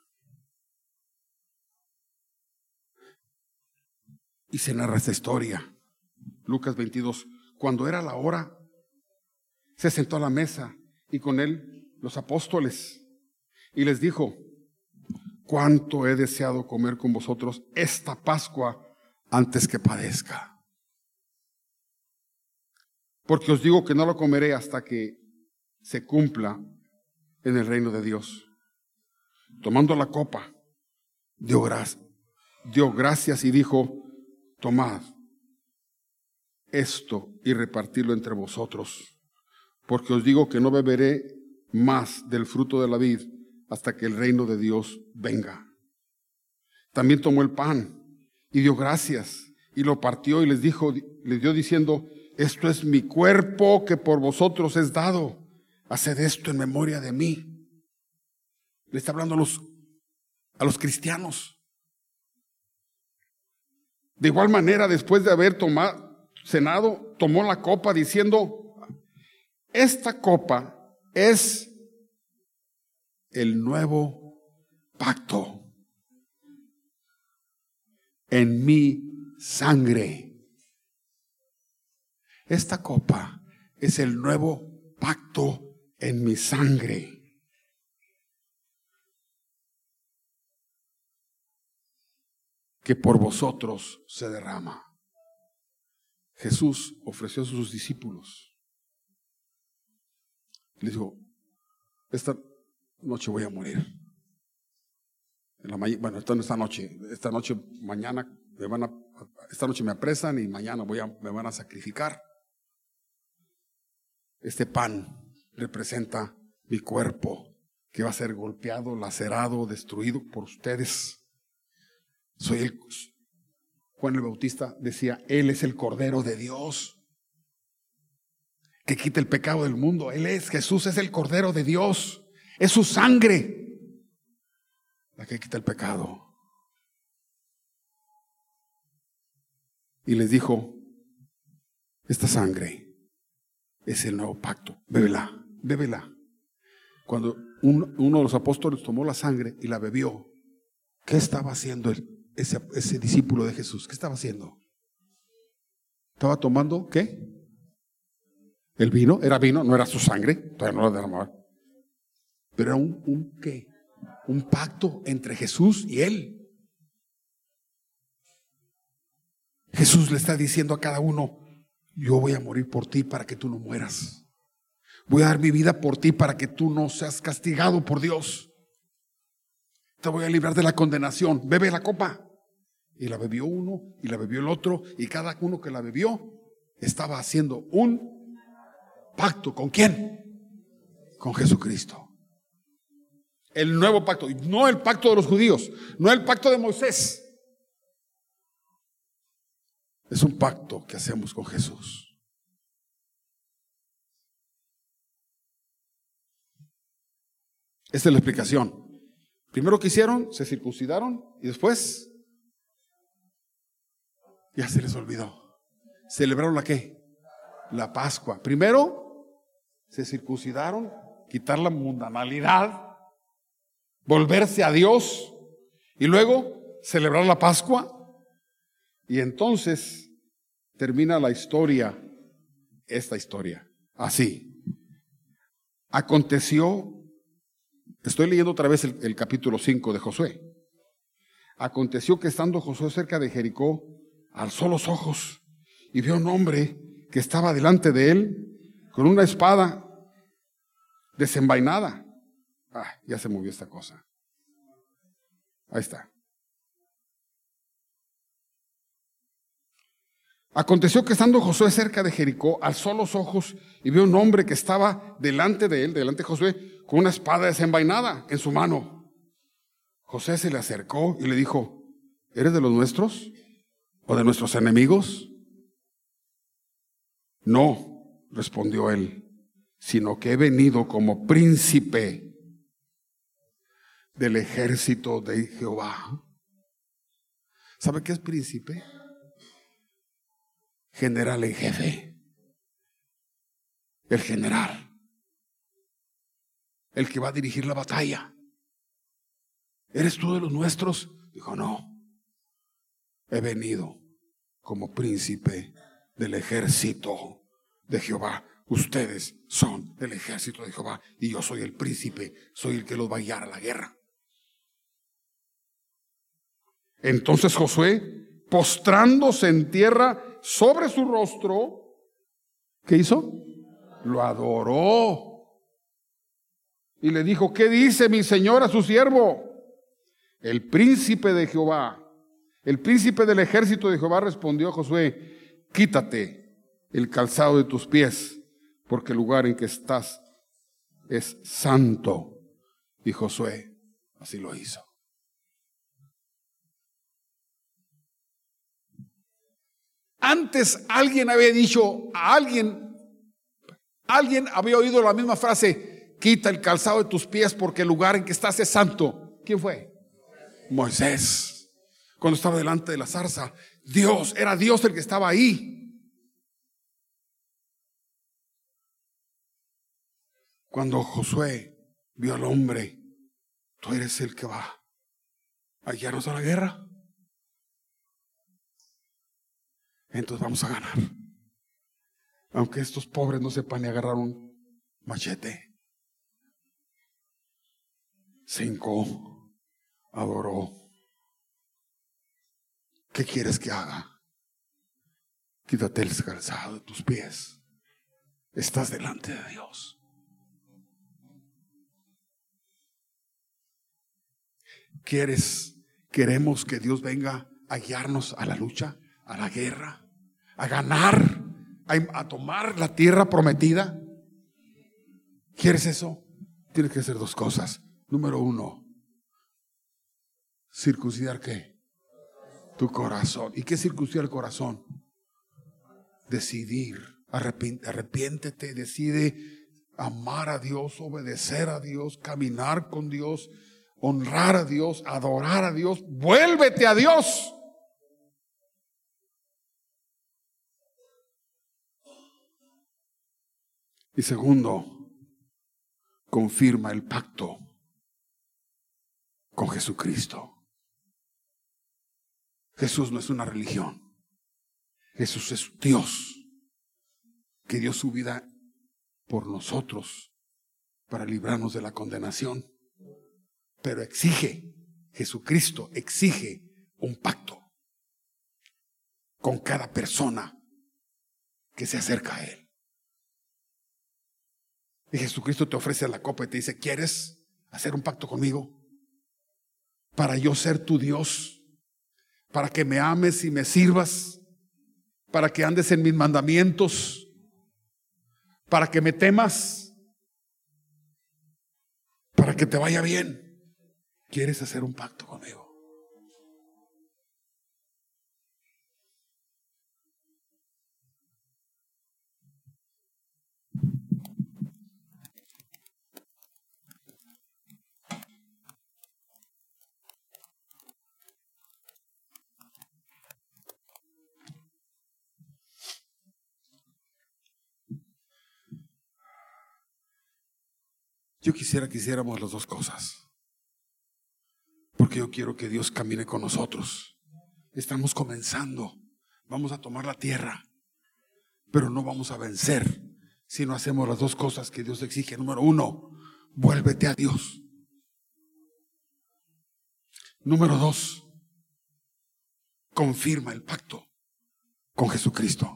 Y se narra esta historia. Lucas veintidós. Cuando era la hora, se sentó a la mesa y con él los apóstoles. Y les dijo, cuánto he deseado comer con vosotros esta Pascua antes que padezca. Porque os digo que no lo comeré hasta que se cumpla en el reino de Dios. Tomando la copa, dio, gra- dio gracias y dijo, tomad esto y repartidlo entre vosotros. Porque os digo que no beberé más del fruto de la vid hasta que el reino de Dios venga. También tomó el pan y dio gracias y lo partió y les dijo, les dio diciendo, esto es mi cuerpo que por vosotros es dado. Haced esto en memoria de mí. Le está hablando a los, a los cristianos. De igual manera, después de haber tomado, cenado, tomó la copa diciendo, esta copa es el nuevo pacto en mi sangre. Esta copa es el nuevo pacto en mi sangre. Que por vosotros se derrama. Jesús ofreció a sus discípulos. Les dijo, esta noche voy a morir. En la ma- bueno, esta no esta noche, esta noche, mañana me van a, esta noche me apresan y mañana voy a, me van a sacrificar. Este pan representa mi cuerpo que va a ser golpeado, lacerado, destruido por ustedes. Soy el Juan el Bautista decía, Él es el Cordero de Dios que quita el pecado del mundo. Él es, Jesús es el Cordero de Dios. Es su sangre la que quita el pecado. Y les dijo, esta sangre es el nuevo pacto, bébela, bébela. Cuando un, uno de los apóstoles tomó la sangre y la bebió, ¿qué estaba haciendo el, ese, ese discípulo de Jesús? ¿Qué estaba haciendo? ¿Estaba tomando qué? El vino, era vino, no era su sangre, todavía no la derramaba. Pero era un, un ¿qué? Un pacto entre Jesús y él. Jesús le está diciendo a cada uno, yo voy a morir por ti para que tú no mueras. Voy a dar mi vida por ti para que tú no seas castigado por Dios. Te voy a librar de la condenación. Bebe la copa. Y la bebió uno y la bebió el otro, y cada uno que la bebió estaba haciendo un pacto. ¿Con quién? Con Jesucristo. El nuevo pacto, no el pacto de los judíos, no el pacto de Moisés. Es un pacto que hacemos con Jesús. Esta es la explicación. Primero que hicieron, se circuncidaron y después ya se les olvidó. ¿Celebraron la qué? La Pascua. Primero se circuncidaron, quitar la mundanalidad, volverse a Dios y luego celebrar la Pascua. Y entonces termina la historia, esta historia, así. Aconteció, estoy leyendo otra vez el, el capítulo cinco de Josué. Aconteció que estando Josué cerca de Jericó, alzó los ojos y vio a un hombre que estaba delante de él con una espada desenvainada. Ah, ya se movió esta cosa. Ahí está. Aconteció que estando Josué cerca de Jericó, alzó los ojos y vio un hombre que estaba delante de él, delante de Josué, con una espada desenvainada en su mano. Josué se le acercó y le dijo: ¿eres de los nuestros o de nuestros enemigos? No, respondió él, sino que he venido como príncipe del ejército de Jehová. ¿Sabe qué es príncipe? General en jefe. El general. El que va a dirigir la batalla. ¿Eres tú de los nuestros? Dijo: no. He venido como príncipe del ejército de Jehová. Ustedes son del ejército de Jehová y yo soy el príncipe, soy el que los va a guiar a la guerra. Entonces Josué, postrándose en tierra sobre su rostro, ¿qué hizo? Lo adoró y le dijo: ¿qué dice mi señor a su siervo? El príncipe de Jehová, el príncipe del ejército de Jehová respondió a Josué: quítate el calzado de tus pies, porque el lugar en que estás es santo. Y Josué así lo hizo. Antes alguien había dicho a alguien, alguien había oído la misma frase: quita el calzado de tus pies porque el lugar en que estás es santo. ¿Quién fue? Moisés. Cuando estaba delante de la zarza, Dios, era Dios el que estaba ahí. Cuando Josué vio al hombre: tú eres el que va a guiarnos a la guerra, entonces vamos a ganar. Aunque estos pobres no sepan ni agarrar un machete. Se hincó, adoró. ¿Qué quieres que haga? Quítate el calzado de tus pies. Estás delante de Dios. ¿Quieres, queremos que Dios venga a guiarnos a la lucha, a la guerra, a ganar, a, a tomar la tierra prometida? ¿Quieres eso? Tienes que hacer dos cosas. Número uno, circuncidar ¿qué? Tu corazón. ¿Y qué es circuncidar el corazón? Decidir, arrepiéntete, arrepiéntete, decide amar a Dios, obedecer a Dios, caminar con Dios, honrar a Dios, adorar a Dios. Vuélvete a Dios. Y segundo, confirma el pacto con Jesucristo. Jesús no es una religión. Jesús es Dios que dio su vida por nosotros para librarnos de la condenación. Pero exige, Jesucristo exige un pacto con cada persona que se acerca a Él. Y Jesucristo te ofrece la copa y te dice: ¿quieres hacer un pacto conmigo? Para yo ser tu Dios, para que me ames y me sirvas, para que andes en mis mandamientos, para que me temas, para que te vaya bien. ¿Quieres hacer un pacto conmigo? Yo quisiera que hiciéramos las dos cosas, porque yo quiero que Dios camine con nosotros. Estamos comenzando, vamos a tomar la tierra, pero no vamos a vencer si no hacemos las dos cosas que Dios exige. Número uno, vuélvete a Dios. Número dos, confirma el pacto con Jesucristo.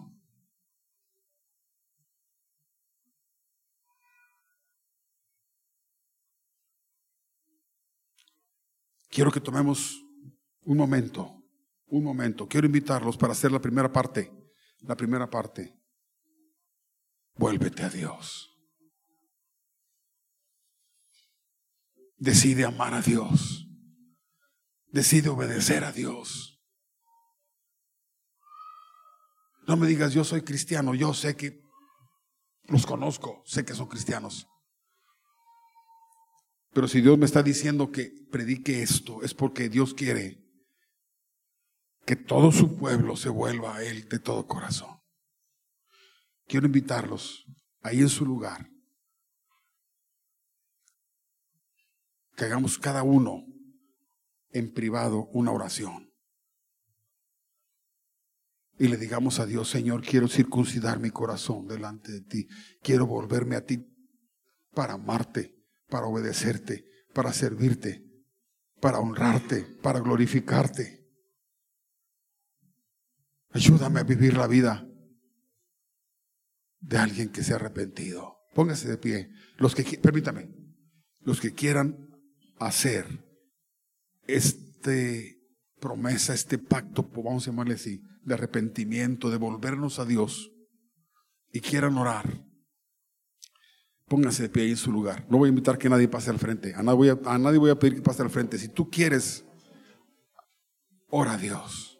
Quiero que tomemos un momento, un momento. Quiero invitarlos para hacer la primera parte. La primera parte. Vuélvete a Dios. Decide amar a Dios. Decide obedecer a Dios. No me digas, yo soy cristiano. Yo sé que los conozco, sé que son cristianos. Pero si Dios me está diciendo que predique esto, es porque Dios quiere que todo su pueblo se vuelva a Él de todo corazón. Quiero invitarlos ahí en su lugar, que hagamos cada uno en privado una oración y le digamos a Dios: Señor, quiero circuncidar mi corazón delante de ti, quiero volverme a ti para amarte, para obedecerte, para servirte, para honrarte, para glorificarte. Ayúdame a vivir la vida de alguien que se ha arrepentido. Póngase de pie. Los que, permítame, los que quieran hacer este promesa, este pacto, vamos a llamarle así, de arrepentimiento, de volvernos a Dios, y quieran orar, pónganse de pie ahí en su lugar. No voy a invitar que nadie pase al frente. A nadie voy a, a nadie voy a pedir que pase al frente. Si tú quieres, ora a Dios.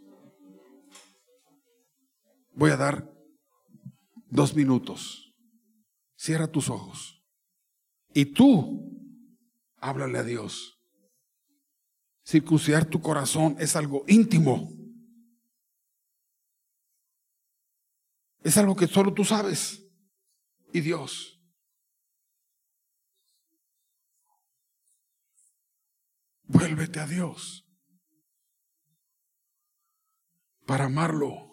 Voy a dar dos minutos. Cierra tus ojos. Y tú, háblale a Dios. Circuncidar tu corazón es algo íntimo. Es algo que solo tú sabes. Y Dios. Vuélvete a Dios para amarlo,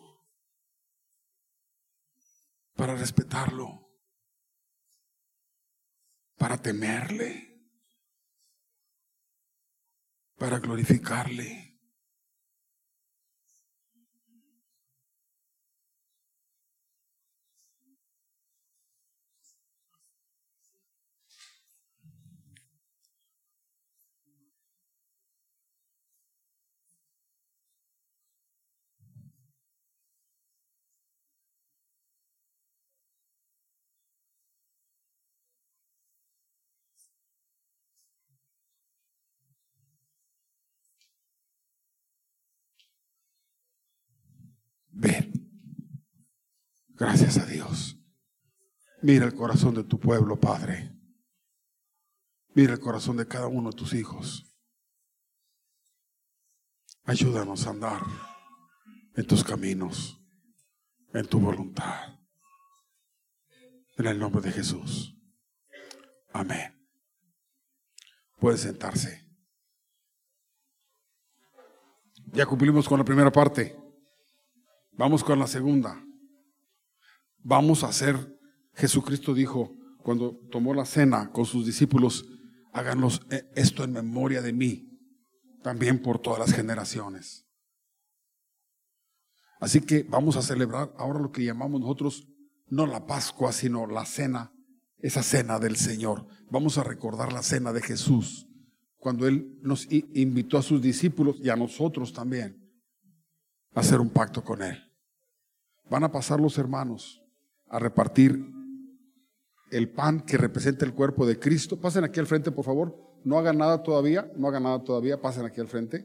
para respetarlo, para temerle, para glorificarle. Ven. Gracias a Dios. Mira el corazón de tu pueblo, Padre. Mira el corazón de cada uno de tus hijos. Ayúdanos a andar en tus caminos, en tu voluntad. En el nombre de Jesús. Amén. Puede sentarse. Ya cumplimos con la primera parte. Vamos con la segunda. Vamos a hacer, Jesucristo dijo cuando tomó la cena con sus discípulos: háganos esto en memoria de mí, también por todas las generaciones. Así que vamos a celebrar ahora lo que llamamos nosotros no la Pascua, sino la cena, esa cena del Señor. Vamos a recordar la cena de Jesús, cuando Él nos invitó a sus discípulos y a nosotros también a hacer un pacto con Él. van a pasar los hermanos a repartir el pan que representa el cuerpo de Cristo. Pasen aquí al frente, por favor. No hagan nada todavía, no hagan nada todavía, pasen aquí al frente.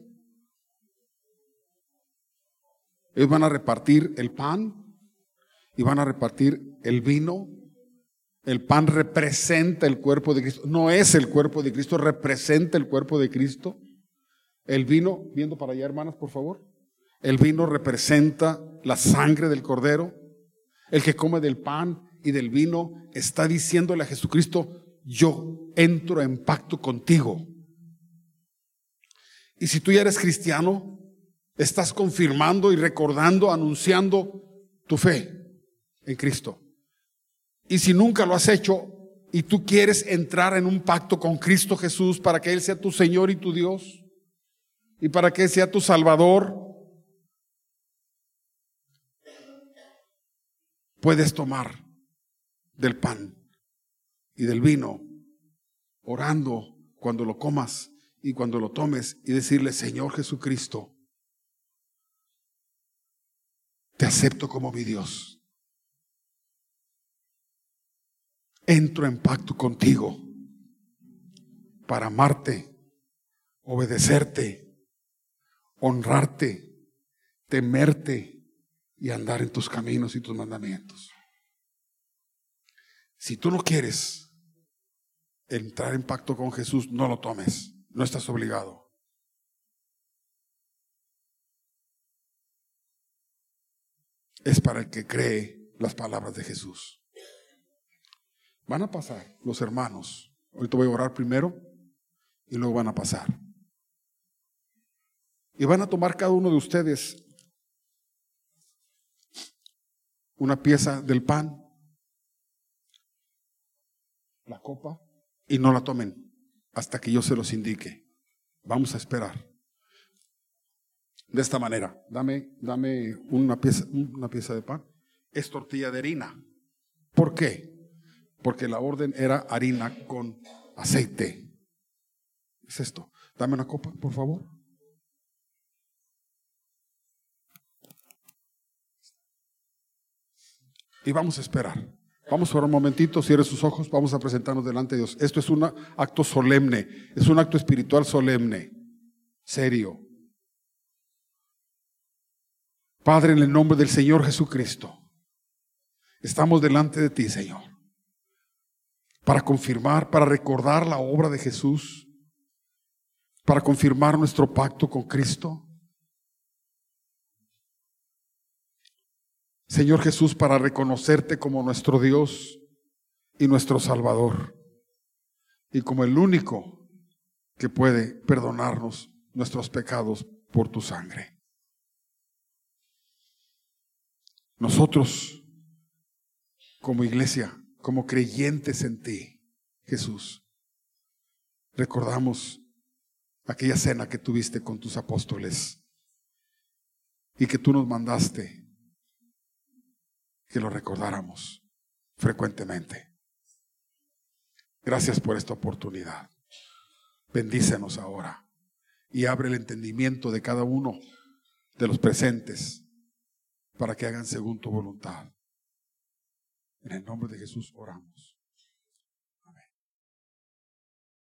Ellos van a repartir el pan y van a repartir el vino. El pan representa el cuerpo de Cristo. No es el cuerpo de Cristo, representa el cuerpo de Cristo. El vino, viendo para allá, hermanas, por favor. El vino representa la sangre del Cordero. El que come del pan y del vino está diciéndole a Jesucristo: yo entro en pacto contigo. Y si tú ya eres cristiano, estás confirmando y recordando, anunciando tu fe en Cristo. Y si nunca lo has hecho y tú quieres entrar en un pacto con Cristo Jesús para que Él sea tu Señor y tu Dios, y para que Él sea tu Salvador, puedes tomar del pan y del vino, orando cuando lo comas y cuando lo tomes, y decirle: Señor Jesucristo, te acepto como mi Dios. Entro en pacto contigo para amarte, obedecerte, honrarte, temerte y andar en tus caminos y tus mandamientos. Si tú no quieres entrar en pacto con Jesús, no lo tomes, no estás obligado. Es para el que cree las palabras de Jesús. Van a pasar los hermanos. Ahorita voy a orar primero y luego van a pasar. Y van a tomar cada uno de ustedes una pieza del pan, la copa, y no la tomen hasta que yo se los indique. Vamos a esperar. De esta manera, dame, dame una pieza, una pieza de pan. Es tortilla de harina. ¿Por qué? Porque la orden era harina con aceite. Es esto. Dame una copa, por favor. Y vamos a esperar. Vamos a orar un momentito, cierre sus ojos, vamos a presentarnos delante de Dios. Esto es un acto solemne, es un acto espiritual solemne, serio. Padre, en el nombre del Señor Jesucristo, estamos delante de ti, Señor, para confirmar, para recordar la obra de Jesús, para confirmar nuestro pacto con Cristo. Señor Jesús, para reconocerte como nuestro Dios y nuestro Salvador, y como el único que puede perdonarnos nuestros pecados por tu sangre. Nosotros, como iglesia, como creyentes en ti, Jesús, recordamos aquella cena que tuviste con tus apóstoles y que tú nos mandaste que lo recordáramos frecuentemente. Gracias por esta oportunidad. Bendícenos ahora y abre el entendimiento de cada uno de los presentes para que hagan según tu voluntad. En el nombre de Jesús oramos.